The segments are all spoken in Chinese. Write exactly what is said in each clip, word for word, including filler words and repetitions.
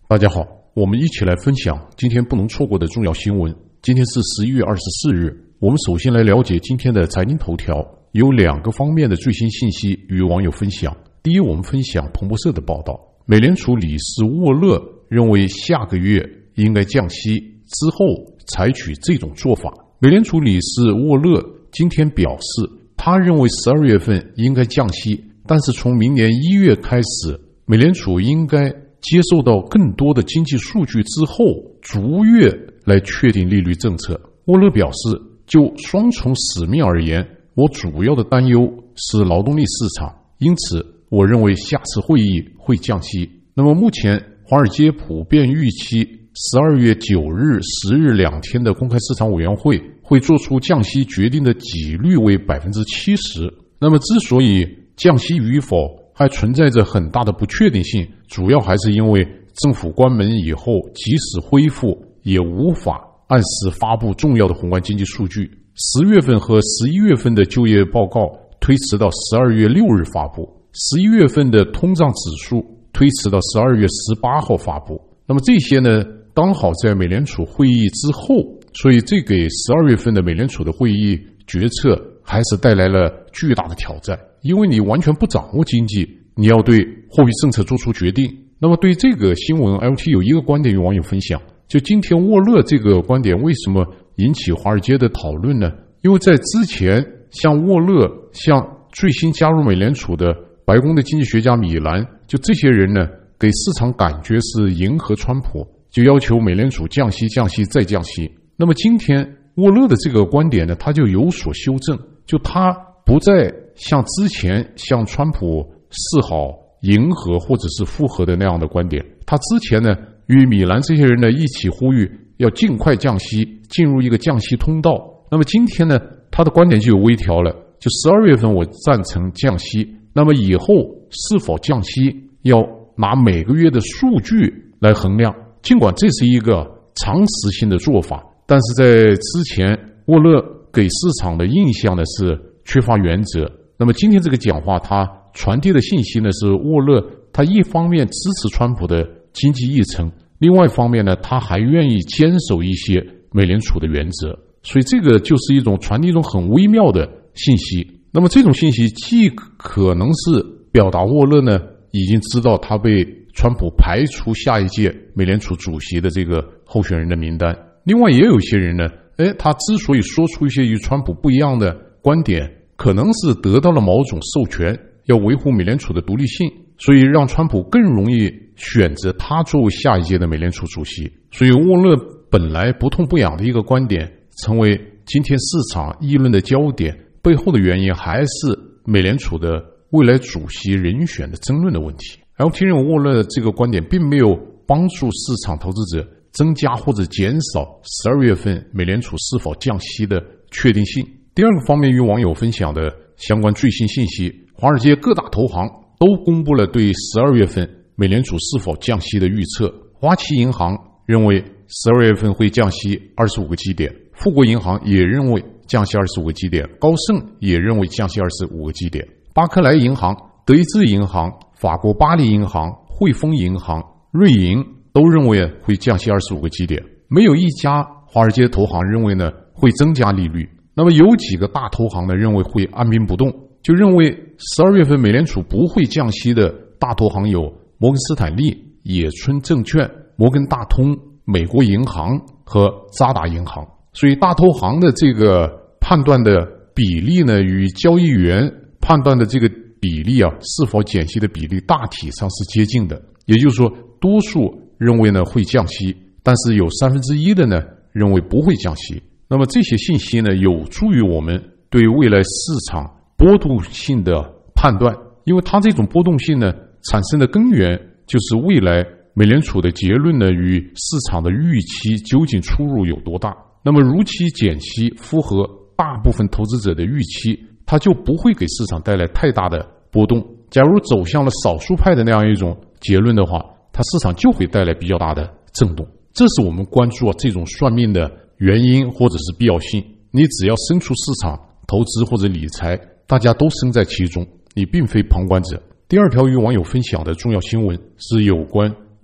大家好，我们一起来分享今天不能错过的重要新闻。今天是十一月二十四日，我们首先来了解今天的财经头条，有两个方面的最新信息与网友分享。第一，我们分享彭博社的报道，美联储理事沃勒认为下个月应该降息，之后采取这种做法。美联储理事沃勒今天表示，他认为十二月份应该降息，但是从明年一月开始，美联储应该接受到更多的经济数据之后，逐月来确定利率政策。沃勒表示，就双重使命而言，我主要的担忧是劳动力市场，因此我认为下次会议会降息。那么目前华尔街普遍预期十二月九日、十日两天的公开市场委员会会做出降息决定的几率为 百分之七十。 那么之所以降息与否还存在着很大的不确定性，主要还是因为政府关门以后，即使恢复也无法按时发布重要的宏观经济数据。十月份和十一月份的就业报告推迟到十二月六日发布，十一月份的通胀指数推迟到十二月十八号发布。那么这些呢，刚好在美联储会议之后，所以这给十二月份的美联储的会议决策还是带来了巨大的挑战。因为你完全不掌握经济，你要对货币政策做出决定。那么对这个新闻 L T 有一个观点与网友分享，就今天沃勒这个观点为什么引起华尔街的讨论呢？因为在之前，像沃勒，像最新加入美联储的白宫的经济学家米兰，就这些人呢，给市场感觉是迎合川普，就要求美联储降息降息再降息。那么今天沃勒的这个观点呢，他就有所修正，就他不再像之前向川普示好迎合或者是附和的那样的观点。他之前呢，与米兰这些人呢一起呼吁要尽快降息，进入一个降息通道。那么今天呢，他的观点就有微调了，就十二月份我赞成降息，那么以后是否降息要拿每个月的数据来衡量。尽管这是一个常识性的做法，但是在之前沃勒给市场的印象呢是缺乏原则。那么今天这个讲话，他传递的信息呢是沃勒他一方面支持川普的经济议程，另外一方面呢，他还愿意坚守一些美联储的原则。所以这个就是一种传递一种很微妙的信息。那么这种信息既可能是表达沃勒呢已经知道他被川普排除下一届美联储主席的这个候选人的名单，另外也有一些人呢，诶，他之所以说出一些与川普不一样的观点，可能是得到了某种授权，要维护美联储的独立性，所以让川普更容易选择他作为下一届的美联储主席。所以沃勒本来不痛不痒的一个观点，成为今天市场议论的焦点，背后的原因还是美联储的未来主席人选的争论的问题。L T 认为沃勒这个观点并没有帮助市场投资者增加或者减少十二月份美联储是否降息的确定性。第二个方面与网友分享的相关最新信息，华尔街各大投行都公布了对十二月份美联储是否降息的预测。花旗银行认为十二月份会降息二十五个基点，富国银行也认为降息二十五个基点，高盛也认为降息二十五个基点，巴克莱银行、德意志银行、法国巴黎银行、汇丰银行、瑞银都认为会降息二十五个基点，没有一家华尔街投行认为呢会增加利率。那么有几个大投行呢认为会按兵不动，就认为十二月份美联储不会降息的大投行有摩根斯坦利、野村证券、摩根大通、美国银行和渣打银行。所以大投行的这个判断的比例呢，与交易员判断的这个比例啊，是否减息的比例大体上是接近的。也就是说，多数认为呢会降息，但是有三分之一的呢认为不会降息。那么这些信息呢，有助于我们对未来市场波动性的判断，因为它这种波动性呢产生的根源就是未来美联储的结论呢与市场的预期究竟出入有多大。那么如期减息符合大部分投资者的预期，它就不会给市场带来太大的波动。假如走向了少数派的那样一种结论的话，它市场就会带来比较大的震动。这是我们关注这种算命的原因或者是必要性。你只要身处市场投资或者理财，大家都身在其中，你并非旁观者。第二条与网友分享的重要新闻是有关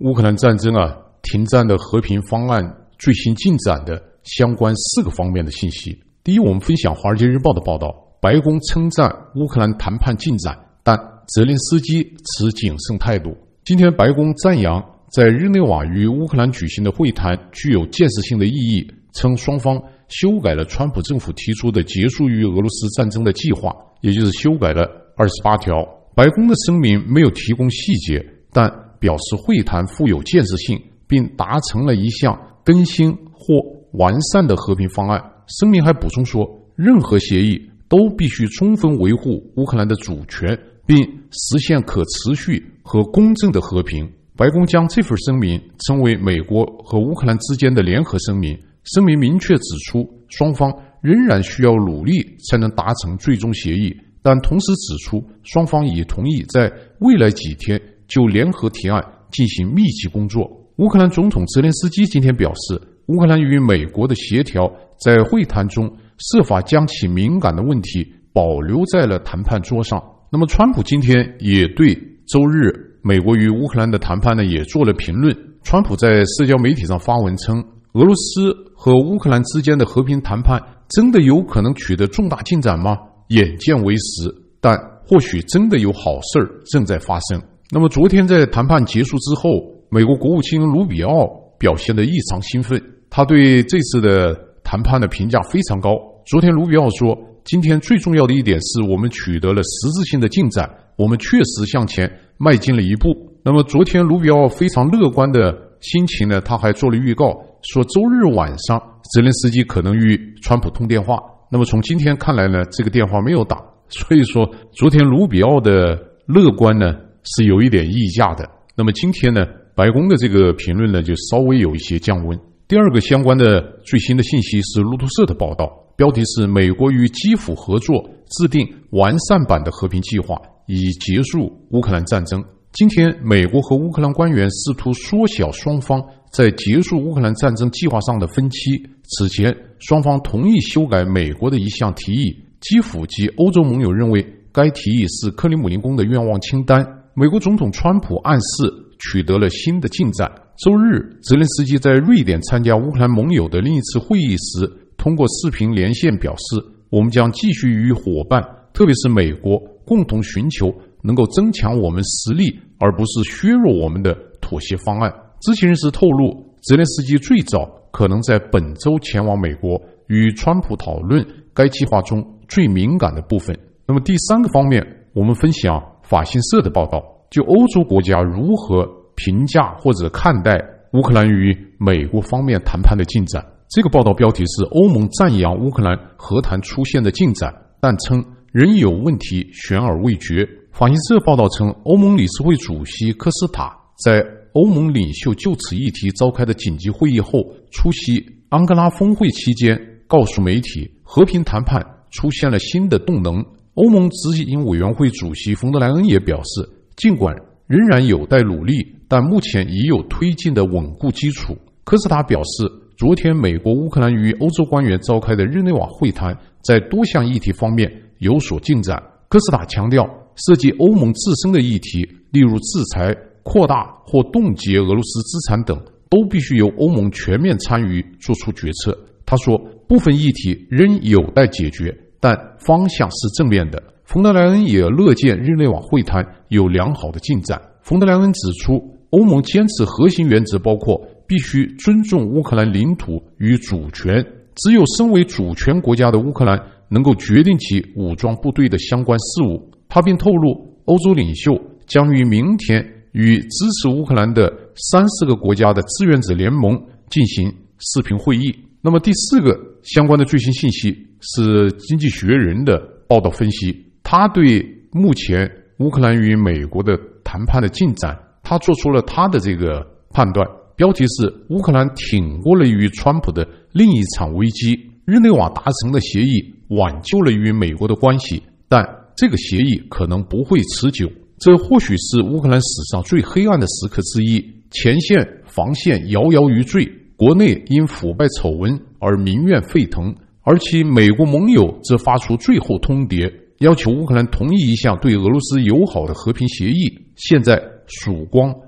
乌克兰战争啊停战的和平方案最新进展的相关四个方面的信息。第一，我们分享《华尔街日报》的报道，白宫称赞乌克兰谈判进展，但泽连斯基持谨慎态度。今天，白宫赞扬在日内瓦与乌克兰举行的会谈具有建设性的意义，称双方修改了川普政府提出的结束于俄罗斯战争的计划，也就是修改了二十八条。白宫的声明没有提供细节，但表示会谈富有建设性，并达成了一项更新或完善的和平方案。声明还补充说，任何协议都必须充分维护乌克兰的主权，并实现可持续和公正的和平。白宫将这份声明称为美国和乌克兰之间的联合声明。声明明确指出，双方仍然需要努力才能达成最终协议，但同时指出，双方已同意在未来几天就联合提案进行密集工作。乌克兰总统泽连斯基今天表示，乌克兰与美国的协调在会谈中设法将其敏感的问题保留在了谈判桌上。那么川普今天也对周日美国与乌克兰的谈判呢也做了评论。川普在社交媒体上发文称，俄罗斯和乌克兰之间的和平谈判真的有可能取得重大进展吗？眼见为实，但或许真的有好事正在发生。那么昨天在谈判结束之后，美国国务卿卢比奥表现得异常兴奋，他对这次的谈判的评价非常高。昨天卢比奥说，今天最重要的一点是我们取得了实质性的进展，我们确实向前迈进了一步。那么昨天卢比奥非常乐观的心情呢，他还做了预告，说周日晚上泽连斯基可能与川普通电话。那么从今天看来呢，这个电话没有打，所以说昨天卢比奥的乐观呢是有一点溢价的。那么今天呢，白宫的这个评论呢就稍微有一些降温。第二个相关的最新的信息是路透社的报道，标题是美国与基辅合作制定完善版的和平计划，以结束乌克兰战争。今天美国和乌克兰官员试图缩小双方在结束乌克兰战争计划上的分歧。此前双方同意修改美国的一项提议，基辅及欧洲盟友认为该提议是克里姆林宫的愿望清单。美国总统川普暗示取得了新的进展。周日，泽连斯基在瑞典参加乌克兰盟友的另一次会议时，通过视频连线表示，我们将继续与伙伴，特别是美国，共同寻求能够增强我们实力而不是削弱我们的妥协方案。知情人士透露，泽连斯基最早可能在本周前往美国，与川普讨论该计划中最敏感的部分。那么第三个方面，我们分享法新社的报道，就欧洲国家如何评价或者看待乌克兰与美国方面谈判的进展。这个报道标题是欧盟赞扬乌克兰和谈出现的进展，但称仍有问题悬而未决。法新社报道称，欧盟理事会主席科斯塔在欧盟领袖就此议题召开的紧急会议后出席安哥拉峰会期间，告诉媒体和平谈判出现了新的动能。欧盟执行委员会主席冯德莱恩也表示，尽管仍然有待努力，但目前已有推进的稳固基础。科斯塔表示，昨天美国、乌克兰与欧洲官员召开的日内瓦会谈在多项议题方面有所进展。科斯塔强调，涉及欧盟自身的议题，例如制裁、扩大或冻结俄罗斯资产等，都必须由欧盟全面参与做出决策。他说，部分议题仍有待解决，但方向是正面的。冯德莱恩也乐见日内瓦会谈有良好的进展。冯德莱恩指出，欧盟坚持核心原则包括必须尊重乌克兰领土与主权，只有身为主权国家的乌克兰能够决定其武装部队的相关事务。他并透露，欧洲领袖将于明天与支持乌克兰的三十个国家的志愿者联盟进行视频会议。那么第四个相关的最新信息是经济学人的报道分析，他对目前乌克兰与美国的谈判的进展，他做出了他的这个判断，标题是乌克兰挺过了与川普的另一场危机，日内瓦达成的协议挽救了与美国的关系，但这个协议可能不会持久。这或许是乌克兰史上最黑暗的时刻之一，前线防线摇摇欲坠，国内因腐败丑闻而民怨沸腾，而其美国盟友则发出最后通牒，要求乌克兰同意一项对俄罗斯友好的和平协议。现在曙光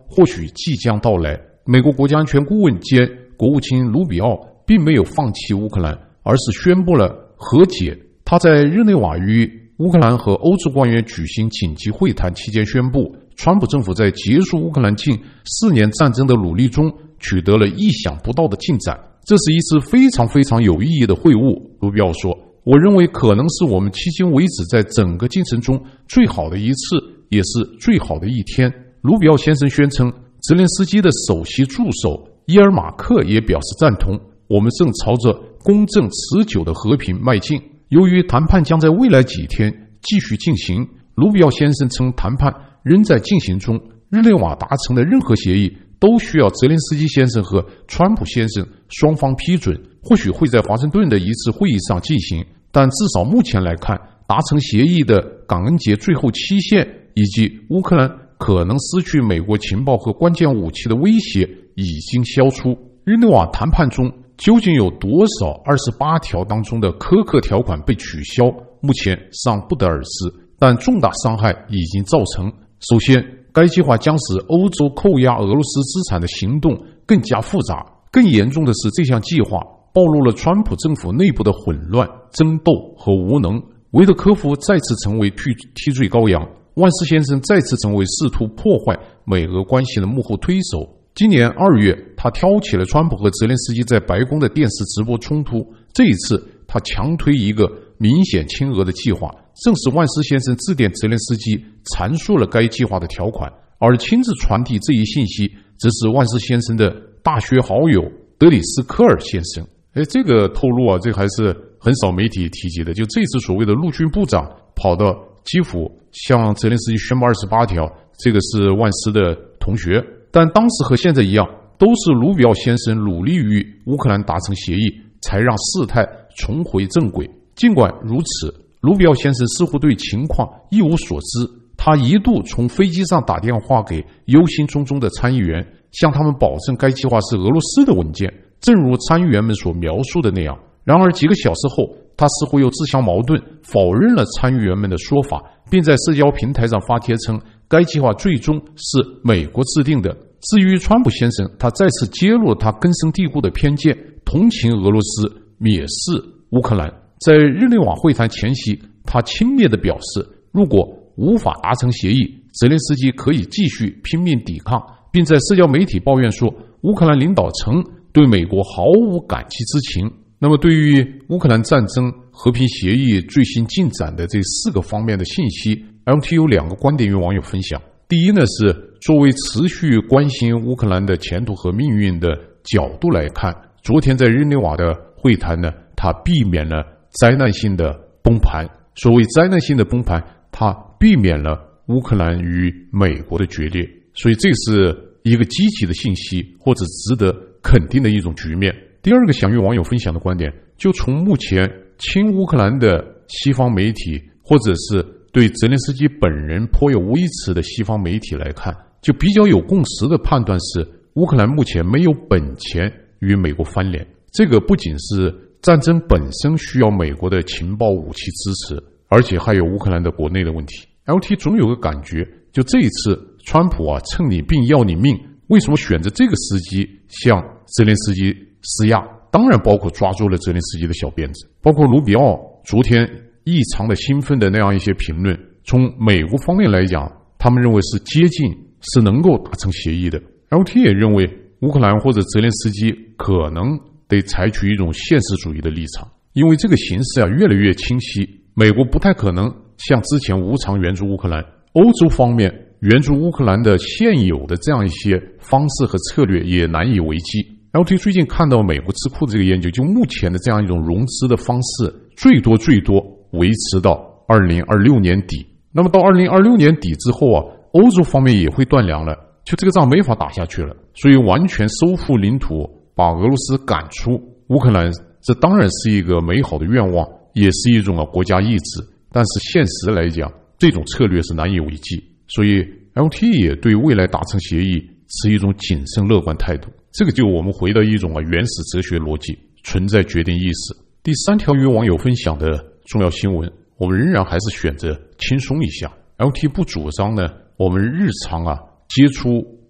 或许即将到来。美国国家安全顾问兼国务卿卢比奥并没有放弃乌克兰，而是宣布了和解。他在日内瓦与乌克兰和欧洲官员举行紧急会谈期间宣布，川普政府在结束乌克兰近四年战争的努力中取得了意想不到的进展，这是一次非常非常有意义的会晤。卢比奥说，我认为可能是我们迄今为止在整个进程中最好的一次，也是最好的一天。卢比奥先生宣称，泽连斯基的首席助手伊尔马克也表示赞同，我们正朝着公正持久的和平迈进。由于谈判将在未来几天继续进行，卢比奥先生称谈判仍在进行中，日内瓦达成的任何协议都需要泽连斯基先生和川普先生双方批准，或许会在华盛顿的一次会议上进行，但至少目前来看，达成协议的感恩节最后期限以及乌克兰可能失去美国情报和关键武器的威胁已经消除。日内瓦谈判中究竟有多少二十八条当中的苛刻条款被取消，目前尚不得而知，但重大伤害已经造成。首先，该计划将使欧洲扣押俄罗斯资产的行动更加复杂。更严重的是，这项计划暴露了川普政府内部的混乱、争斗和无能。维特科夫再次成为替替罪羔羊，万斯先生再次成为试图破坏美俄关系的幕后推手。今年二月，他挑起了川普和泽连斯基在白宫的电视直播冲突。这一次，他强推一个明显亲俄的计划，正是万斯先生致电泽连斯基，阐述了该计划的条款，而亲自传递这一信息，则是万斯先生的大学好友德里斯科尔先生。哎，这个透露啊，这还是很少媒体提及的。就这次所谓的陆军部长跑到基辅向泽连斯基宣布二十八条，这个是万斯的同学。但当时和现在一样，都是卢比奥先生努力与乌克兰达成协议，才让事态重回正轨。尽管如此，卢比奥先生似乎对情况一无所知。他一度从飞机上打电话给忧心忡忡的参议员，向他们保证该计划是俄罗斯的文件，正如参议员们所描述的那样。然而几个小时后，他似乎又自相矛盾，否认了参议员们的说法，并在社交平台上发帖称该计划最终是美国制定的。至于川普先生，他再次揭露了他根深蒂固的偏见，同情俄罗斯，蔑视乌克兰。在日内瓦会谈前夕，他轻蔑地表示，如果无法达成协议，泽连斯基可以继续拼命抵抗，并在社交媒体抱怨说，乌克兰领导层对美国毫无感激之情。那么对于乌克兰战争和平协议最新进展的这四个方面的信息， L T 有两个观点与网友分享。第一呢，是作为持续关心乌克兰的前途和命运的角度来看，昨天在日内瓦的会谈呢，它避免了灾难性的崩盘。所谓灾难性的崩盘，它避免了乌克兰与美国的决裂，所以这是一个积极的信息，或者值得肯定的一种局面。第二个想与网友分享的观点，就从目前亲乌克兰的西方媒体，或者是对泽连斯基本人颇有微词的西方媒体来看，就比较有共识的判断是，乌克兰目前没有本钱与美国翻脸。这个不仅是战争本身需要美国的情报武器支持，而且还有乌克兰的国内的问题。 L T 总有个感觉，就这一次川普啊趁你病要你命，为什么选择这个时机向泽连斯基施压？当然包括抓住了泽连斯基的小辫子，包括卢比奥昨天异常的兴奋的那样一些评论。从美国方面来讲，他们认为是接近，是能够达成协议的。 L T 也认为乌克兰或者泽连斯基可能得采取一种现实主义的立场，因为这个形势啊越来越清晰，美国不太可能像之前无偿援助乌克兰，欧洲方面援助乌克兰的现有的这样一些方式和策略也难以为继。 L T 最近看到美国智库这个研究，就目前的这样一种融资的方式，最多最多维持到二零二六年底。那么到二零二六年底之后啊，欧洲方面也会断粮了，就这个仗没法打下去了。所以完全收复领土，把俄罗斯赶出乌克兰，这当然是一个美好的愿望，也是一种啊国家意志。但是现实来讲，这种策略是难以为继。所以 L T 也对未来达成协议持一种谨慎乐观态度。这个就我们回到一种啊原始哲学逻辑，存在决定意识。第三条与网友分享的重要新闻，我们仍然还是选择轻松一下。 L T 不主张呢我们日常啊接触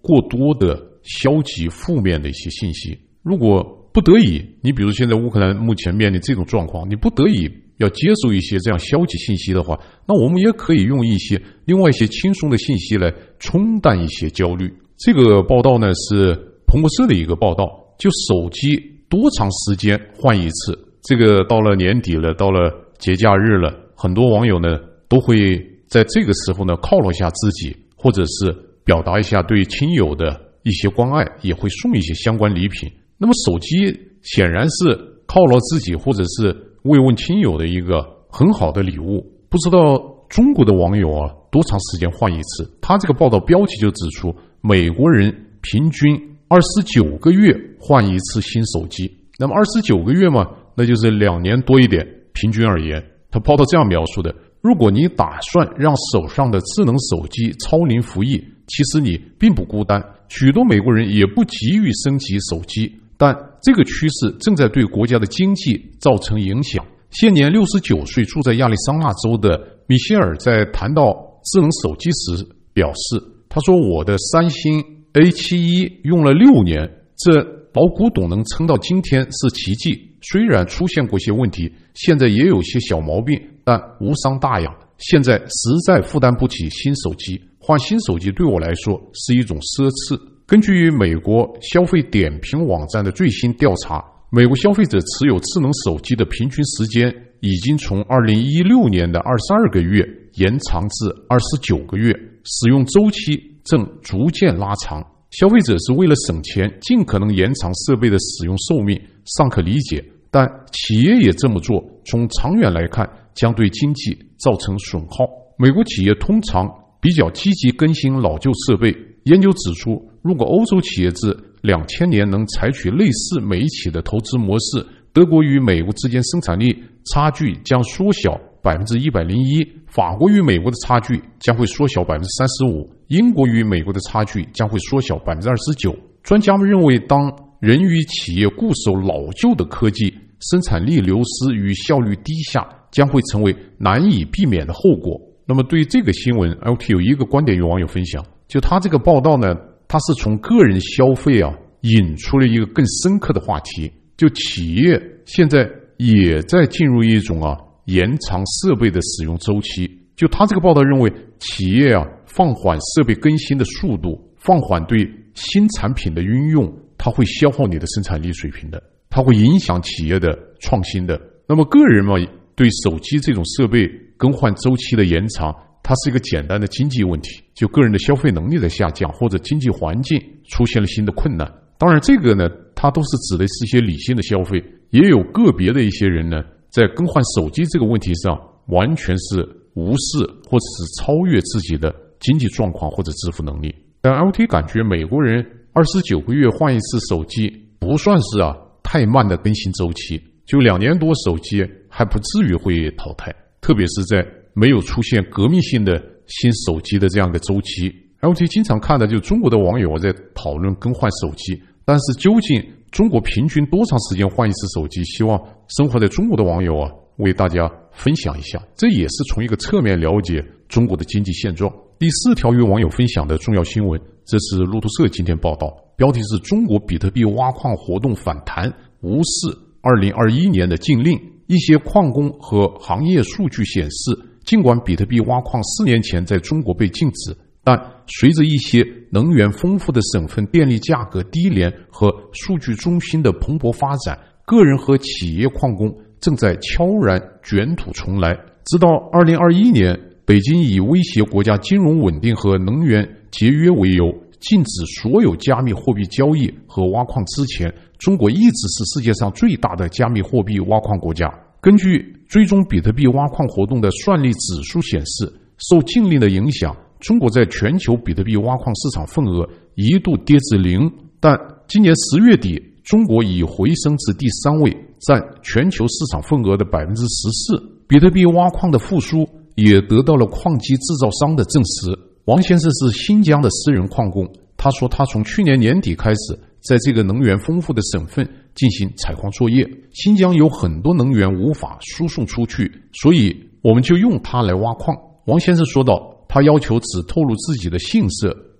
过多的消极负面的一些信息。如果不得已，你比如现在乌克兰目前面临这种状况，你不得已要接受一些这样消极信息的话，那我们也可以用一些另外一些轻松的信息来冲淡一些焦虑。这个报道呢是彭博社的一个报道，就手机多长时间换一次，这个到了年底了，到了节假日了，很多网友呢都会在这个时候呢犒劳一下自己，或者是表达一下对亲友的一些关爱，也会送一些相关礼品。那么手机显然是犒劳自己或者是慰问亲友的一个很好的礼物。不知道中国的网友啊多长时间换一次？他这个报道标题就指出，美国人平均二十九个月换一次新手机。那么二十九个月嘛，那就是两年多一点，平均而言。他报道这样描述的：如果你打算让手上的智能手机超龄服役，其实你并不孤单，许多美国人也不急于升级手机，但这个趋势正在对国家的经济造成影响。现年六十九岁住在亚利桑那州的米歇尔在谈到智能手机时表示，他说，我的三星 A 七十一 用了六年，这老古董能撑到今天是奇迹，虽然出现过些问题，现在也有些小毛病，但无伤大雅，现在实在负担不起新手机，换新手机对我来说是一种奢侈。根据美国消费点评网站的最新调查，美国消费者持有智能手机的平均时间已经从二零一六年的二十二个月延长至二十九个月，使用周期正逐渐拉长。消费者是为了省钱，尽可能延长设备的使用寿命，尚可理解，但企业也这么做，从长远来看将对经济造成损耗。美国企业通常比较积极更新老旧设备。研究指出，如果欧洲企业自两千年能采取类似美企的投资模式，德国与美国之间生产力差距将缩小 百分之一百零一， 法国与美国的差距将会缩小 百分之三十五， 英国与美国的差距将会缩小 百分之二十九。 专家们认为，当人与企业固守老旧的科技，生产力流失与效率低下将会成为难以避免的后果。那么对于这个新闻 L T 有一个观点与网友分享，就他这个报道呢，他是从个人消费啊引出了一个更深刻的话题，就企业现在也在进入一种啊延长设备的使用周期。就他这个报道认为，企业啊放缓设备更新的速度，放缓对新产品的运用，它会消耗你的生产力水平的，它会影响企业的创新的。那么个人嘛，对手机这种设备更换周期的延长，它是一个简单的经济问题，就个人的消费能力在下降，或者经济环境出现了新的困难。当然这个呢，它都是指的是一些理性的消费，也有个别的一些人呢，在更换手机这个问题上完全是无视或者是超越自己的经济状况或者支付能力。但 L T 感觉美国人二十九个月换一次手机不算是啊太慢的更新周期，就两年多手机还不至于会淘汰，特别是在没有出现革命性的新手机的这样的周期。 L T 经常看的就中国的网友在讨论更换手机，但是究竟中国平均多长时间换一次手机，希望生活在中国的网友啊为大家分享一下，这也是从一个侧面了解中国的经济现状。第四条与网友分享的重要新闻，这是路透社今天报道，标题是中国比特币挖矿活动反弹，无视二零二一年的禁令。一些矿工和行业数据显示，尽管比特币挖矿四年前在中国被禁止，但随着一些能源丰富的省份电力价格低廉和数据中心的蓬勃发展，个人和企业矿工正在悄然卷土重来。直到二零二一年，北京以威胁国家金融稳定和能源节约为由，禁止所有加密货币交易和挖矿之前，中国一直是世界上最大的加密货币挖矿国家。根据追踪比特币挖矿活动的算力指数显示，受禁令的影响，中国在全球比特币挖矿市场份额一度跌至零，但今年十月底，中国已回升至第三位，占全球市场份额的 百分之十四。 比特币挖矿的复苏也得到了矿机制造商的证实。王先生是新疆的私人矿工，他说他从去年年底开始在这个能源丰富的省份进行采矿作业。新疆有很多能源无法输送出去，所以我们就用它来挖矿。王先生说道，他要求只透露自己的姓氏，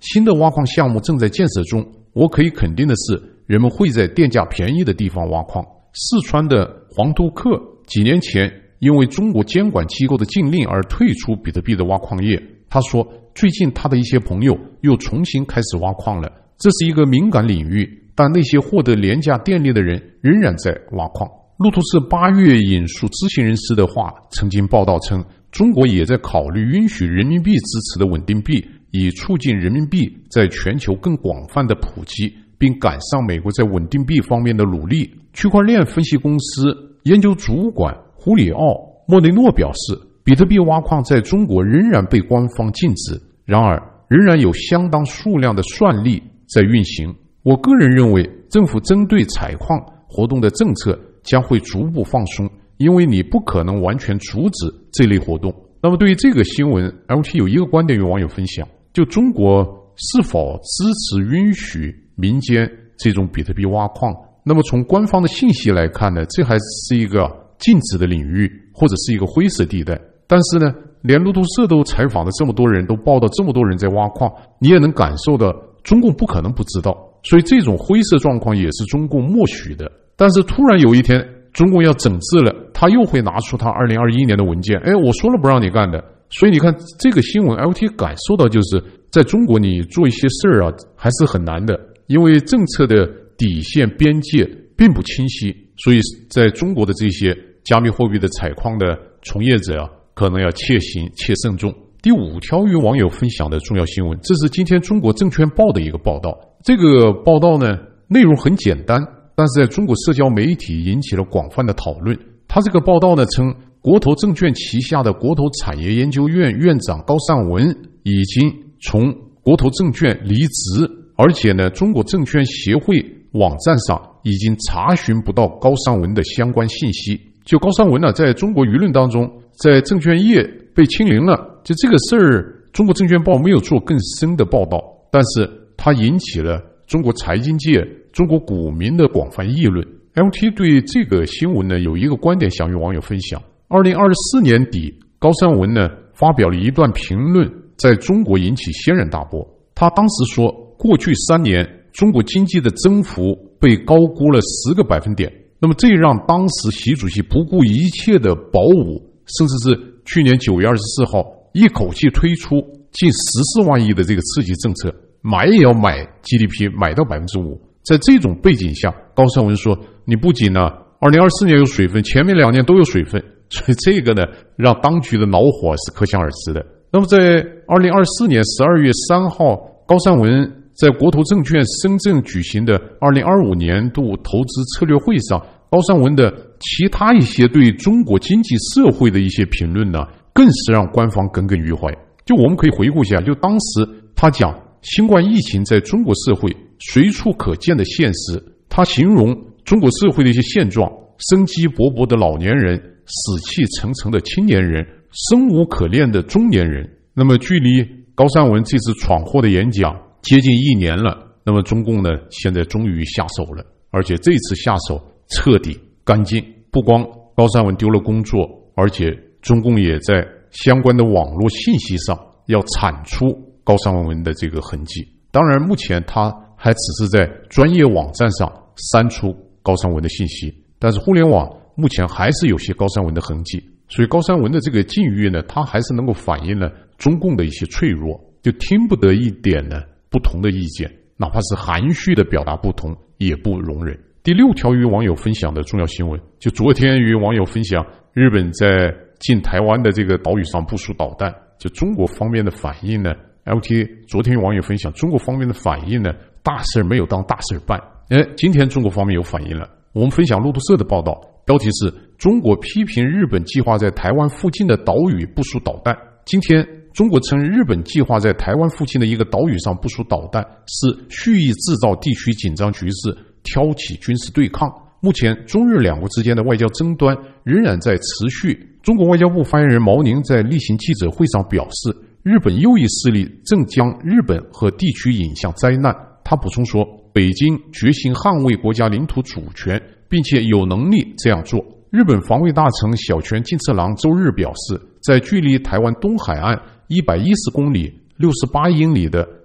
新的挖矿项目正在建设中。我可以肯定的是，人们会在电价便宜的地方挖矿。四川的黄都克几年前因为中国监管机构的禁令而退出比特币的挖矿业。他说，最近他的一些朋友又重新开始挖矿了。这是一个敏感领域，但那些获得廉价电力的人仍然在挖矿。路透社八月引述知情人士的话，曾经报道称，中国也在考虑允许人民币支持的稳定币，以促进人民币在全球更广泛的普及，并赶上美国在稳定币方面的努力。区块链分析公司研究主管胡里奥·莫雷诺表示，比特币挖矿在中国仍然被官方禁止，然而仍然有相当数量的算力在运行。我个人认为，政府针对采矿活动的政策将会逐步放松，因为你不可能完全阻止这类活动。那么对于这个新闻 L T 有一个观点与网友分享，就中国是否支持允许民间这种比特币挖矿，那么从官方的信息来看呢，这还是一个禁止的领域，或者是一个灰色地带。但是呢，连路透社都采访了这么多人，都报道这么多人在挖矿，你也能感受到中共不可能不知道，所以这种灰色状况也是中共默许的。但是突然有一天中共要整治了，他又会拿出他二零二一年的文件，哎，我说了不让你干的。所以你看这个新闻 L T 感受到，就是在中国你做一些事儿啊还是很难的，因为政策的底线边界并不清晰，所以在中国的这些加密货币的采矿的从业者啊，可能要切行切慎重。第五条与网友分享的重要新闻，这是今天中国证券报的一个报道。这个报道呢，内容很简单，但是在中国社交媒体引起了广泛的讨论。他这个报道呢称，国投证券旗下的国投产业研究院院长高尚文已经从国投证券离职，而且呢，中国证券协会网站上已经查询不到高尚文的相关信息。就高尚文呢，在中国舆论当中，在证券业被清零了，就这个事儿，中国证券报没有做更深的报道，但是它引起了中国财经界、中国股民的广泛议论。L T 对这个新闻呢有一个观点想与网友分享。二零二四年底，高尚文呢发表了一段评论，在中国引起轩然大波。他当时说，过去三年中国经济的增幅被高估了十个百分点。那么这让当时习主席不顾一切的保五，甚至是去年九月二十四号一口气推出近十四万亿的这个刺激政策，买也要买 G D P 买到 百分之五。 在这种背景下，高尚文说，你不仅呢二零二四年有水分，前面两年都有水分，所以这个呢让当局的恼火是可想而知的。那么在二零二四年十二月三号，高尚文在国投证券深圳举行的二零二五年度投资策略会上，高尚文的其他一些对中国经济社会的一些评论呢，更是让官方耿耿于怀。就我们可以回顾一下，就当时他讲新冠疫情在中国社会随处可见的现实，他形容中国社会的一些现状，生机勃勃的老年人，死气沉沉的青年人，生无可恋的中年人。那么距离高尚文这次闯祸的演讲接近一年了，那么中共呢现在终于下手了，而且这次下手彻底干净，不光高尚文丢了工作，而且中共也在相关的网络信息上要铲除高尚文的这个痕迹。当然目前他还只是在专业网站上删除高尚文的信息，但是互联网目前还是有些高尚文的痕迹，所以高尚文的这个境遇呢，它还是能够反映了中共的一些脆弱，就听不得一点呢不同的意见，哪怕是含蓄的表达不同也不容忍。第六条与网友分享的重要新闻，就昨天与网友分享日本在近台湾的这个岛屿上部署导弹，就中国方面的反应呢 L T 昨天与网友分享中国方面的反应呢，大事没有当大事办。哎，今天中国方面有反应了，我们分享路透社的报道，标题是中国批评日本计划在台湾附近的岛屿部署导弹。今天中国称日本计划在台湾附近的一个岛屿上部署导弹，是蓄意制造地区紧张局势，挑起军事对抗。目前中日两国之间的外交争端仍然在持续。中国外交部发言人毛宁在例行记者会上表示，日本右翼势力正将日本和地区引向灾难。他补充说，北京决心捍卫国家领土主权，并且有能力这样做。日本防卫大臣小泉进次郎周日表示，在距离台湾东海岸一百一十公里、六十八英里的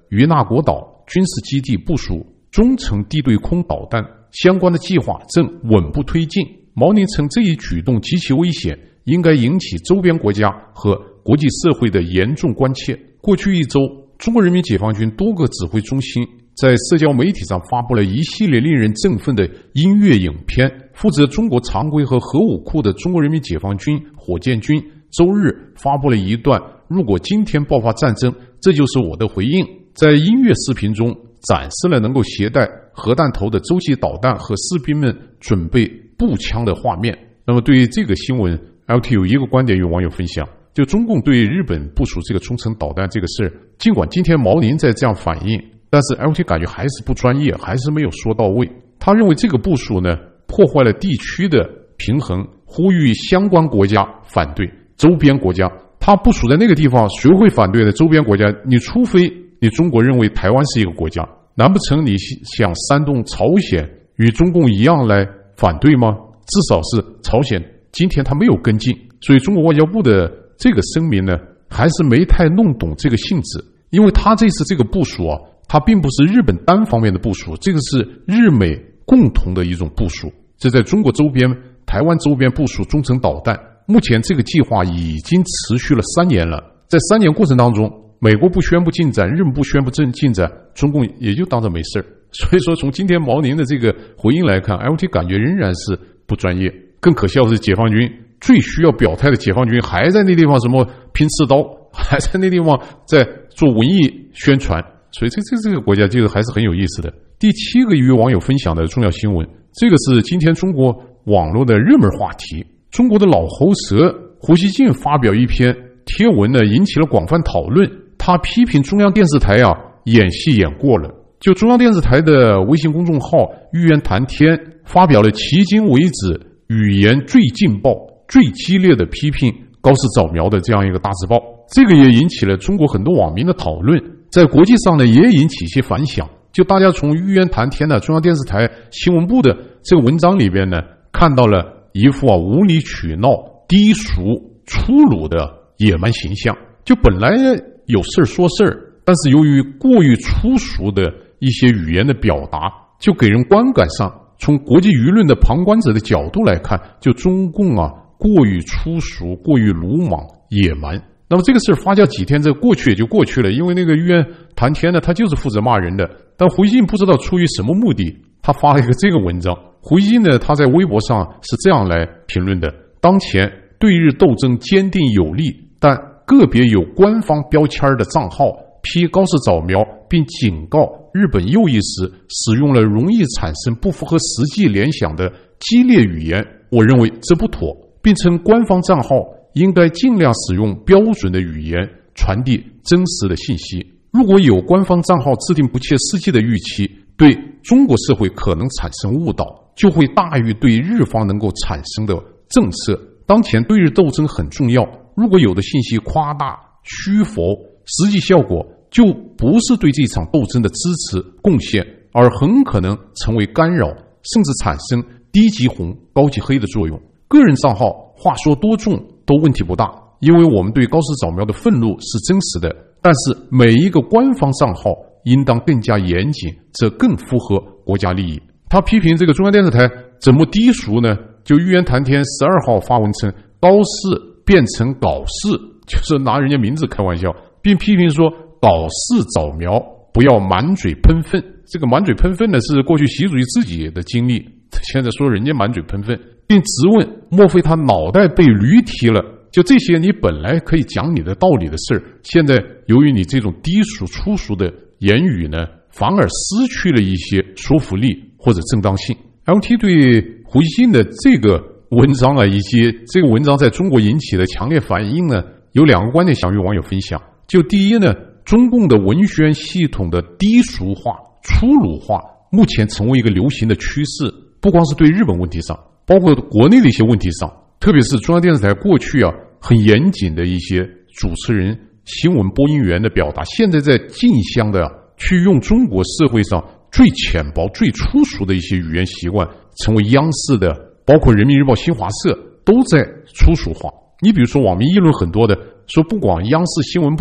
于那国岛军事基地部署中程地对空导弹，相关的计划正稳步推进。毛宁称这一举动极其危险，应该引起周边国家和国际社会的严重关切。过去一周，中国人民解放军多个指挥中心在社交媒体上发布了一系列令人振奋的音乐影片。负责中国常规和核武库的中国人民解放军火箭军周日发布了一段如果今天爆发战争，这就是我的回应。在音乐视频中展示了能够携带核弹头的洲际导弹和士兵们准备步枪的画面。那么对于这个新闻 L T 有一个观点与网友分享，就中共对日本部署这个中程导弹这个事儿，尽管今天毛宁在这样反应，但是 L T 感觉还是不专业，还是没有说到位。他认为这个部署呢破坏了地区的平衡，呼吁相关国家反对。周边国家他部署在那个地方，谁会反对的？周边国家，你除非你中国认为台湾是一个国家，难不成你想煽动朝鲜与中共一样来反对吗？至少是朝鲜今天他没有跟进，所以中国外交部的这个声明呢还是没太弄懂这个性质。因为他这次这个部署啊，它并不是日本单方面的部署，这个是日美共同的一种部署。这在中国周边台湾周边部署中程导弹，目前这个计划已经持续了三年了。在三年过程当中，美国不宣布进展，日本不宣布进展，中共也就当着没事。所以说从今天毛宁的这个回应来看， L T 感觉仍然是不专业。更可笑的是，解放军最需要表态的解放军还在那地方什么拼刺刀，还在那地方在做文艺宣传。所以这这这个国家就是还是很有意思的。第七个与网友分享的重要新闻，这个是今天中国网络的热门话题。中国的老喉舌胡锡进发表一篇贴文呢，引起了广泛讨论。他批评中央电视台啊演戏演过了。就中央电视台的微信公众号玉渊谈天发表了迄今为止语言最劲爆、最激烈的批评高市早苗的这样一个大字报。这个也引起了中国很多网民的讨论，在国际上呢也引起一些反响。就大家从玉渊谈天的中央电视台新闻部的这个文章里边呢，看到了一副啊无理取闹、低俗、粗鲁的野蛮形象。就本来有事说事儿，但是由于过于粗俗的一些语言的表达，就给人观感上，从国际舆论的旁观者的角度来看，就中共啊过于粗俗、过于鲁莽、野蛮。那么这个事发酵几天，这过去也就过去了。因为那个玉渊谈天呢，他就是负责骂人的。但胡锡进不知道出于什么目的，他发了一个这个文章。胡锡进呢，他在微博上是这样来评论的：当前对日斗争坚定有力，但个别有官方标签的账号批高市早苗，并警告日本右翼时使用了容易产生不符合实际联想的激烈语言，我认为这不妥，并称官方账号应该尽量使用标准的语言传递真实的信息。如果有官方账号制定不切实际的预期，对中国社会可能产生误导，就会大于对日方能够产生的震慑。当前对日斗争很重要，如果有的信息夸大虚浮，实际效果就不是对这场斗争的支持贡献，而很可能成为干扰，甚至产生低级红高级黑的作用。个人账号话说多重都问题不大，因为我们对高市早苗的愤怒是真实的，但是每一个官方账号应当更加严谨，这更符合国家利益。他批评这个中央电视台怎么低俗呢？就玉渊谈天十二号发文称高市变成搞事，就是拿人家名字开玩笑，并批评说搞事早苗不要满嘴喷粪。这个满嘴喷粪呢是过去习主席自己的经历，现在说人家满嘴喷粪，并质问莫非他脑袋被驴踢了？就这些你本来可以讲你的道理的事儿，现在由于你这种低俗粗俗的言语呢，反而失去了一些说服力或者正当性。 L T 对胡锡进的这个文章啊，以及这个文章在中国引起的强烈反应呢，有两个观点想与网友分享。就第一呢，中共的文宣系统的低俗化、粗鲁化目前成为一个流行的趋势，不光是对日本问题上，包括国内的一些问题上，特别是中央电视台过去啊很严谨的一些主持人、新闻播音员的表达，现在在竞相的、啊、去用中国社会上最浅薄、最粗俗的一些语言习惯，成为央视的，包括人民日报、新华社都在粗俗化。你比如说网民议论很多的，说不光央视新闻部啊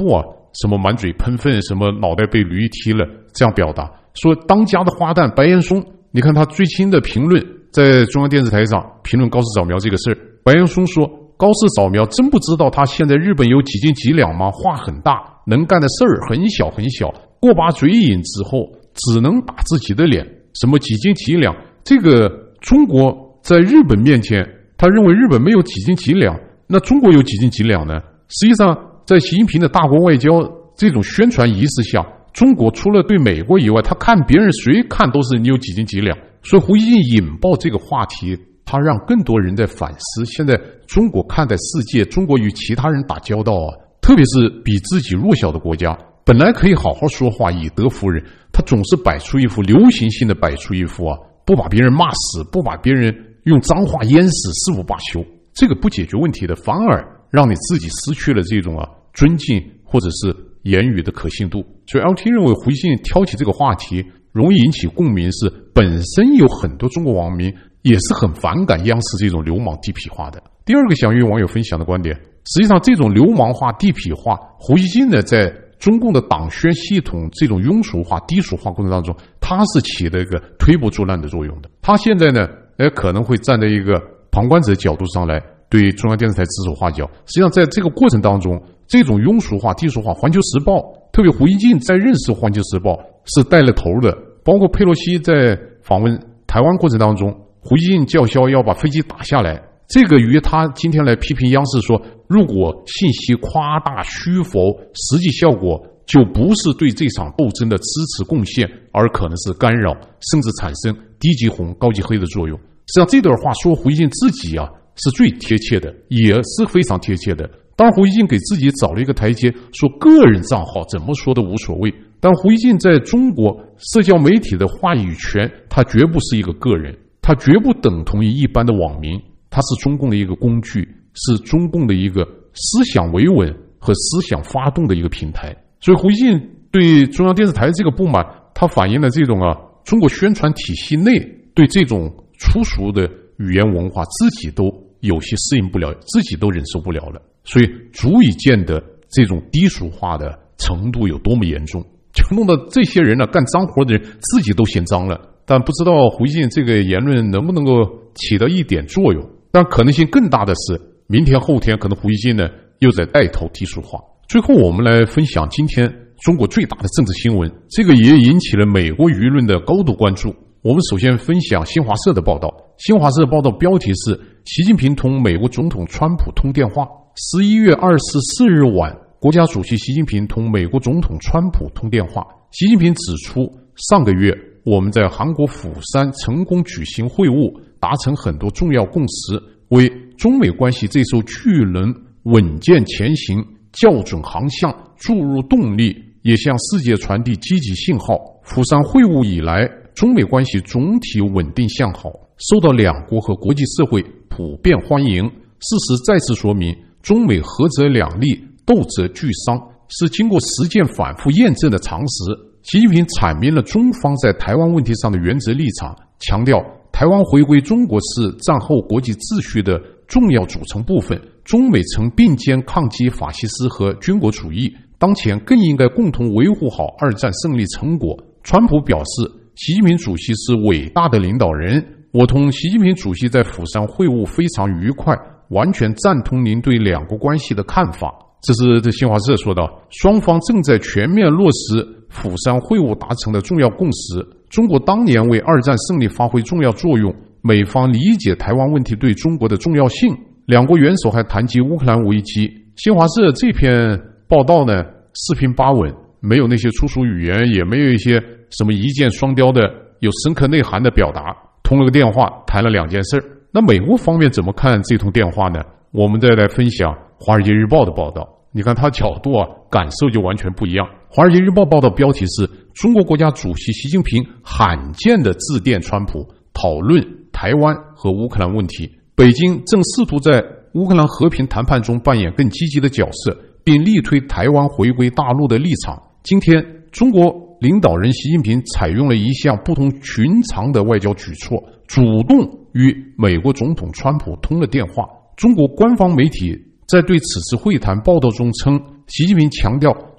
什么满嘴喷粪，什么脑袋被驴踢了，这样表达。说当家的花旦白岩松，你看他最新的评论，在中央电视台上评论高市早苗这个事儿，白岩松说高市早苗真不知道他现在日本有几斤几两吗？话很大，能干的事儿很小很小，过把嘴瘾之后只能打自己的脸。什么几斤几两，这个中国在日本面前，他认为日本没有几斤几两，那中国有几斤几两呢？实际上在习近平的大国外交这种宣传仪式下，中国除了对美国以外，他看别人谁看都是你有几斤几两。所以胡锡进引爆这个话题，他让更多人在反思现在中国看待世界，中国与其他人打交道啊，特别是比自己弱小的国家，本来可以好好说话以德服人，他总是摆出一副流行性的摆出一副啊，不把别人骂死，不把别人用脏话淹死，誓不罢休。这个不解决问题的，反而让你自己失去了这种啊尊敬或者是言语的可信度。所以 L T 认为胡锡进挑起这个话题容易引起共鸣，是本身有很多中国网民也是很反感央视这种流氓地痞化的。第二个想与网友分享的观点，实际上这种流氓化地痞化，胡锡进呢在中共的党宣系统这种庸俗化低俗化过程当中，他是起了一个推波助澜的作用的。他现在呢也可能会站在一个旁观者角度上来对中央电视台指手画脚。实际上在这个过程当中，这种庸俗化低俗化，环球时报特别胡锡进在认识环球时报是带了头的，包括佩洛西在访问台湾过程当中，胡锡进叫嚣要把飞机打下来，这个与他今天来批评央视说如果信息夸大虚浮，实际效果就不是对这场斗争的支持贡献，而可能是干扰，甚至产生低级红高级黑的作用。实际上这段话说胡锡进自己啊是最贴切的，也是非常贴切的。当然胡锡进给自己找了一个台阶，说个人账号怎么说都无所谓，但胡锡进在中国社交媒体的话语权，他绝不是一个个人，他绝不等同于一般的网民，他是中共的一个工具，是中共的一个思想维稳和思想发动的一个平台。所以胡锡进对中央电视台这个不满，他反映了这种啊中国宣传体系内对这种粗俗的语言文化自己都有些适应不了，自己都忍受不了了，所以足以见得这种低俗化的程度有多么严重，就弄到这些人呢、啊、干脏活的人自己都嫌脏了。但不知道胡锡进这个言论能不能够起到一点作用，但可能性更大的是明天后天可能胡锡进呢又在带头低俗化。最后我们来分享今天中国最大的政治新闻，这个也引起了美国舆论的高度关注。我们首先分享新华社的报道，新华社报道标题是习近平同美国总统川普通电话。十一月二十四日晚，国家主席习近平同美国总统川普通电话。习近平指出，上个月我们在韩国釜山成功举行会晤，达成很多重要共识，为中美关系这艘巨轮稳健前行、校准航向注入动力，也向世界传递积极信号。釜山会晤以来，中美关系总体稳定向好，受到两国和国际社会普遍欢迎。事实再次说明，中美合则两利，斗则俱伤，是经过实践反复验证的常识。习近平阐明了中方在台湾问题上的原则立场，强调台湾回归中国是战后国际秩序的重要组成部分，中美曾并肩抗击法西斯和军国主义，当前更应该共同维护好二战胜利成果。川普表示，习近平主席是伟大的领导人，我同习近平主席在釜山会晤非常愉快，完全赞同您对两国关系的看法。这是这新华社说道，双方正在全面落实釜山会晤达成的重要共识。中国当年为二战胜利发挥重要作用，美方理解台湾问题对中国的重要性。两国元首还谈及乌克兰危机。新华社这篇报道呢，四平八稳，没有那些粗俗语言，也没有一些什么一箭双雕的有深刻内涵的表达。通了个电话，谈了两件事。那美国方面怎么看这通电话呢？我们再来分享《华尔街日报》的报道。你看他角度啊，感受就完全不一样。《华尔街日报》报道标题是中国国家主席习近平罕见的致电川普，讨论台湾和乌克兰问题。北京正试图在乌克兰和平谈判中扮演更积极的角色，并力推台湾回归大陆的立场。今天中国领导人习近平采用了一项不同寻常的外交举措，主动与美国总统川普通了电话。中国官方媒体在对此次会谈报道中称，习近平强调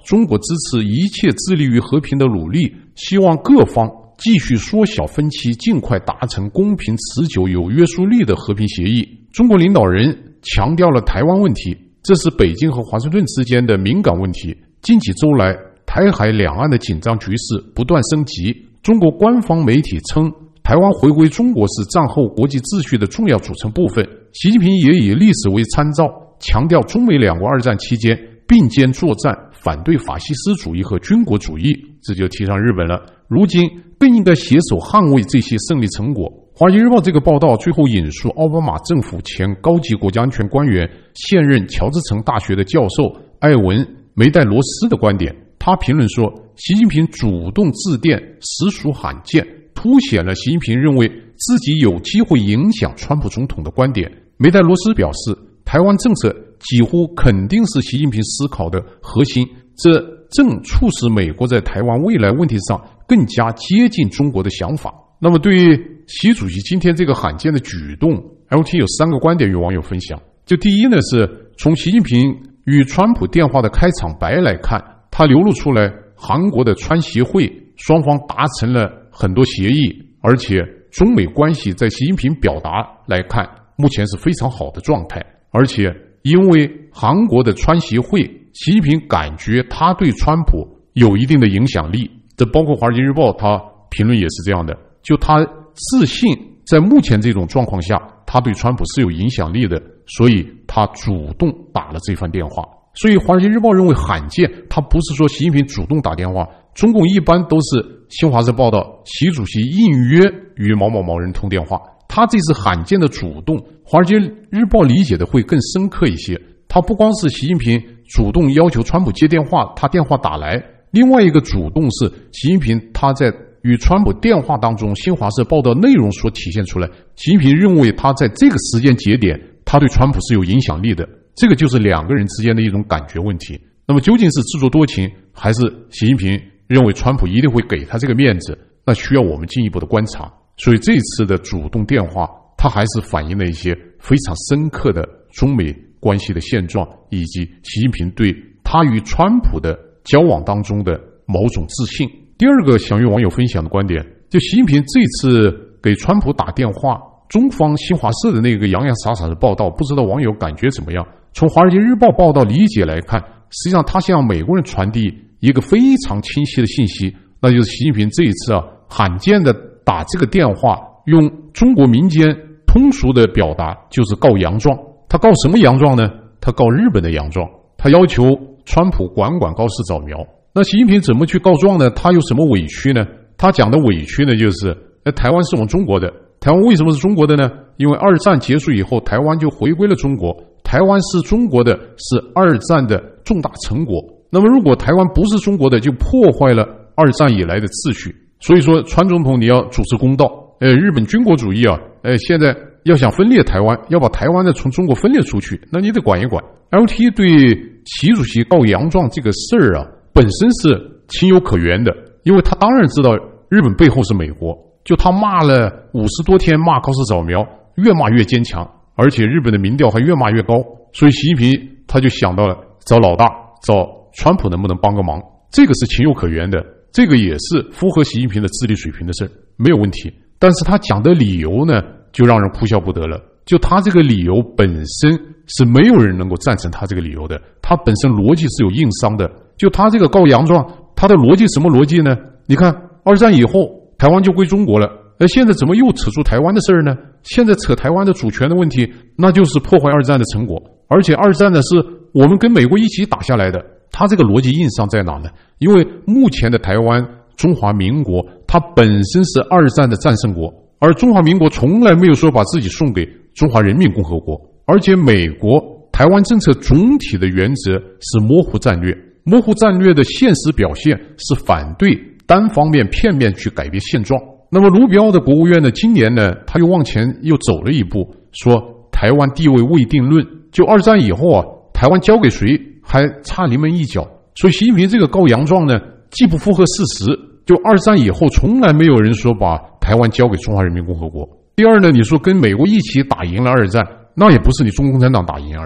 中国支持一切致力于和平的努力，希望各方继续缩小分歧，尽快达成公平、持久、有约束力的和平协议。中国领导人强调了台湾问题，这是北京和华盛顿之间的敏感问题。近几周来，台海两岸的紧张局势不断升级。中国官方媒体称，台湾回归中国是战后国际秩序的重要组成部分。习近平也以历史为参照，强调中美两国二战期间并肩作战，反对法西斯主义和军国主义，这就提上日本了。如今更应该携手捍卫这些胜利成果。华尔街日报这个报道最后引述奥巴马政府前高级国家安全官员、现任乔治城大学的教授艾文·梅代罗斯的观点。他评论说，习近平主动致电实属罕见，凸显了习近平认为自己有机会影响川普总统的观点。梅代罗斯表示，台湾政策几乎肯定是习近平思考的核心，这正促使美国在台湾未来问题上更加接近中国的想法。那么对于习主席今天这个罕见的举动， L T 有三个观点与网友分享。就第一呢，是从习近平与川普电话的开场白来看，他流露出来韩国的川协会双方达成了很多协议，而且中美关系在习近平表达来看目前是非常好的状态。而且因为韩国的川协会，习近平感觉他对川普有一定的影响力，这包括华尔街日报他评论也是这样的，就他自信在目前这种状况下他对川普是有影响力的，所以他主动打了这番电话。所以华尔街日报认为罕见，他不是说习近平主动打电话，中共一般都是新华社报道习主席应约与某某某人通电话，他这次罕见的主动，华尔街日报理解的会更深刻一些。他不光是习近平主动要求川普接电话，他电话打来，另外一个主动是习近平他在与川普电话当中新华社报道内容所体现出来，习近平认为他在这个时间节点他对川普是有影响力的，这个就是两个人之间的一种感觉问题。那么究竟是自作多情，还是习近平认为川普一定会给他这个面子，那需要我们进一步的观察。所以这次的主动电话，它还是反映了一些非常深刻的中美关系的现状，以及习近平对他与川普的交往当中的某种自信。第二个想与网友分享的观点，就习近平这次给川普打电话，中方新华社的那个洋洋洒洒的报道，不知道网友感觉怎么样？从华尔街日报报道理解来看，实际上他向美国人传递一个非常清晰的信息，那就是习近平这一次啊，罕见的打这个电话，用中国民间通俗的表达就是告洋状。他告什么洋状呢？他告日本的洋状，他要求川普管管高市早苗。那习近平怎么去告状呢？他有什么委屈呢？他讲的委屈呢，就是呃，台湾是我们中国的。台湾为什么是中国的呢？因为二战结束以后，台湾就回归了中国。台湾是中国的，是二战的重大成果。那么如果台湾不是中国的，就破坏了二战以来的秩序。所以说，川总统你要主持公道。呃，日本军国主义啊，呃，现在要想分裂台湾，要把台湾呢从中国分裂出去，那你得管一管。L T 对习主席告洋状这个事儿啊，本身是情有可原的，因为他当然知道日本背后是美国，就他骂了五十多天，骂高市早苗，越骂越坚强，而且日本的民调还越骂越高，所以习近平他就想到了找老大，找川普能不能帮个忙，这个是情有可原的，这个也是符合习近平的智力水平的事，没有问题。但是他讲的理由呢，就让人哭笑不得了。就他这个理由本身是没有人能够赞成他这个理由的，他本身逻辑是有硬伤的。就他这个告洋状，他的逻辑什么逻辑呢？你看二战以后台湾就归中国了，而现在怎么又扯出台湾的事儿呢？现在扯台湾的主权的问题，那就是破坏二战的成果，而且二战呢是我们跟美国一起打下来的。他这个逻辑硬伤在哪呢？因为目前的台湾中华民国它本身是二战的战胜国，而中华民国从来没有说把自己送给中华人民共和国，而且美国台湾政策总体的原则是模糊战略，模糊战略的现实表现是反对单方面片面去改变现状。那么卢比奥的国务院呢，今年呢他又往前又走了一步，说台湾地位未定论，就二战以后啊，台湾交给谁还差临门一脚。所以习近平这个告洋状呢，既不符合事实，就二战以后从来没有人说把台湾交给中华人民共和国。第二呢，你说跟美国一起打赢了二战，那也不是你中共产党打赢二战，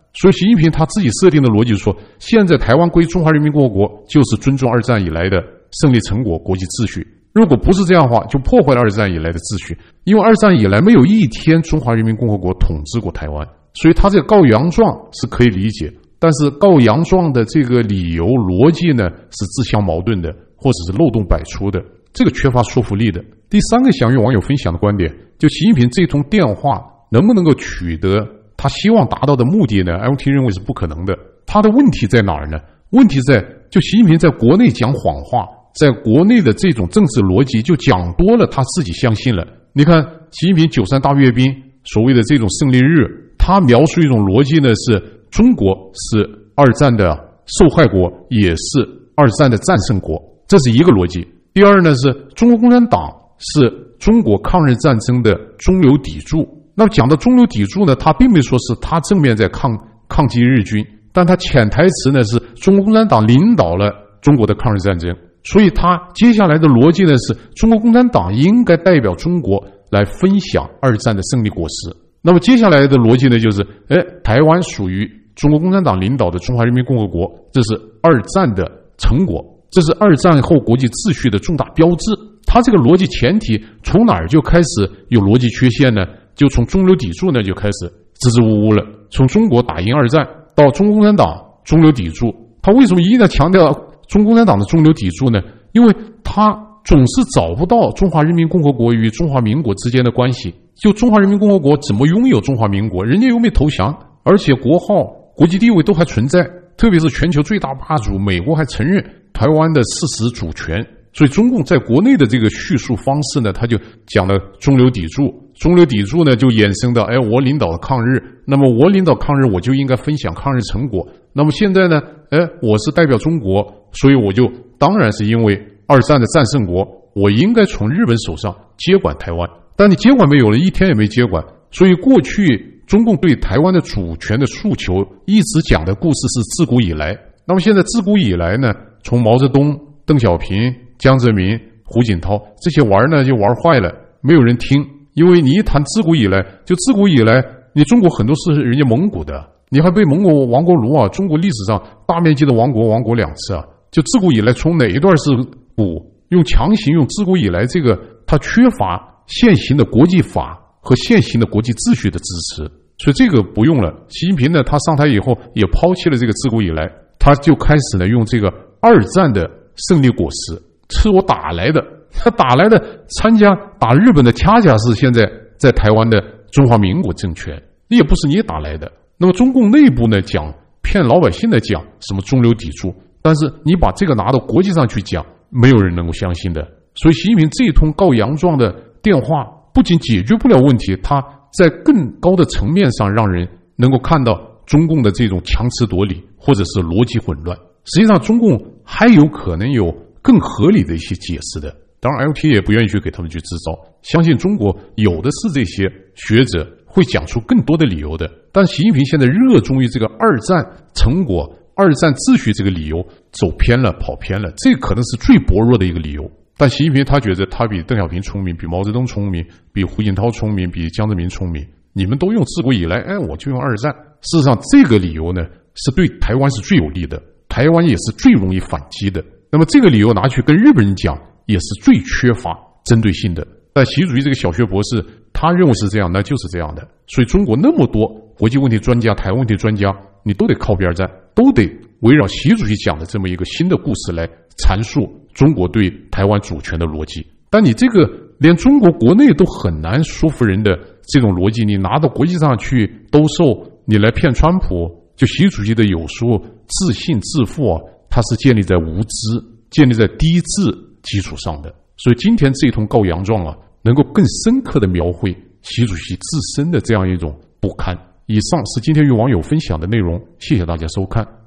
所以习近平他自己设定的逻辑是说，现在台湾归中华人民共和国就是尊重二战以来的胜利成果、国际秩序。如果不是这样的话，就破坏了二战以来的秩序。因为二战以来没有一天中华人民共和国统治过台湾，所以他这个告洋状是可以理解。但是告洋状的这个理由逻辑呢，是自相矛盾的，或者是漏洞百出的，这个缺乏说服力的。第三个想与网友分享的观点，就习近平这通电话能不能够取得他希望达到的目的呢 ？L T 认为是不可能的。他的问题在哪儿呢？问题在就习近平在国内讲谎话，在国内的这种政治逻辑就讲多了，他自己相信了。你看习近平九三大阅兵所谓的这种胜利日，他描述一种逻辑呢，是中国是二战的受害国，也是二战的战胜国，这是一个逻辑。第二呢，是中国共产党是中国抗日战争的中流砥柱。那么讲到中流砥柱呢，他并没说是他正面在抗抗击日军，但他潜台词呢是中国共产党领导了中国的抗日战争，所以他接下来的逻辑呢是中国共产党应该代表中国来分享二战的胜利果实。那么接下来的逻辑呢就是，哎，台湾属于中国共产党领导的中华人民共和国，这是二战的成果，这是二战后国际秩序的重大标志。他这个逻辑前提从哪儿就开始有逻辑缺陷呢？就从中流砥柱呢就开始支支吾吾了。从中国打赢二战到中国共产党中流砥柱，他为什么一定要强调中国共产党的中流砥柱呢？因为他总是找不到中华人民共和国与中华民国之间的关系。就中华人民共和国怎么拥有中华民国？人家又没投降，而且国号、国际地位都还存在，特别是全球最大霸主美国还承认台湾的事实主权。所以中共在国内的这个叙述方式呢，他就讲了中流砥柱，中流砥柱呢就衍生到，哎，我领导的抗日，那么我领导抗日，我就应该分享抗日成果。那么现在呢，哎，我是代表中国，所以我就当然是因为二战的战胜国，我应该从日本手上接管台湾。但你接管没有了，一天也没接管。所以过去中共对台湾的主权的诉求一直讲的故事是自古以来。那么现在自古以来呢，从毛泽东、邓小平、江泽民、胡锦涛这些玩呢就玩坏了，没有人听。因为你一谈自古以来，就自古以来你中国很多是人家蒙古的，你还被蒙古亡国奴啊，中国历史上大面积的亡国亡国两次啊。就自古以来从哪一段是古，用强行用自古以来这个，它缺乏现行的国际法和现行的国际秩序的支持，所以这个不用了。习近平呢，他上台以后也抛弃了这个自古以来，他就开始呢用这个二战的胜利果实是我打来的，他打来的参加打日本的恰恰是现在在台湾的中华民国政权，也不是你打来的。那么中共内部呢讲骗老百姓的讲什么中流砥柱，但是你把这个拿到国际上去讲，没有人能够相信的。所以习近平这一通告洋状的电话不仅解决不了问题，他在更高的层面上让人能够看到中共的这种强词夺理或者是逻辑混乱。实际上中共还有可能有更合理的一些解释的，当然 L T 也不愿意去给他们去制造，相信中国有的是这些学者会讲出更多的理由的。但习近平现在热衷于这个二战成果、二战秩序这个理由走偏了、跑偏了，这可能是最薄弱的一个理由。但习近平他觉得他比邓小平聪明，比毛泽东聪明，比胡锦涛聪明，比江泽民聪明。你们都用自古以来，哎，我就用二战。事实上，这个理由呢是对台湾是最有利的，台湾也是最容易反击的。那么这个理由拿去跟日本人讲，也是最缺乏针对性的。但习主席这个小学博士，他认为是这样，那就是这样的。所以中国那么多国际问题专家、台湾问题专家，你都得靠边站，都得围绕习主席讲的这么一个新的故事来阐述中国对台湾主权的逻辑。但你这个连中国国内都很难说服人的这种逻辑，你拿到国际上去兜售，你来骗川普，就习主席的有时候自信自负啊，它是建立在无知、建立在低智基础上的。所以今天这一通告洋状啊，能够更深刻地描绘习主席自身的这样一种不堪。以上是今天与网友分享的内容，谢谢大家收看。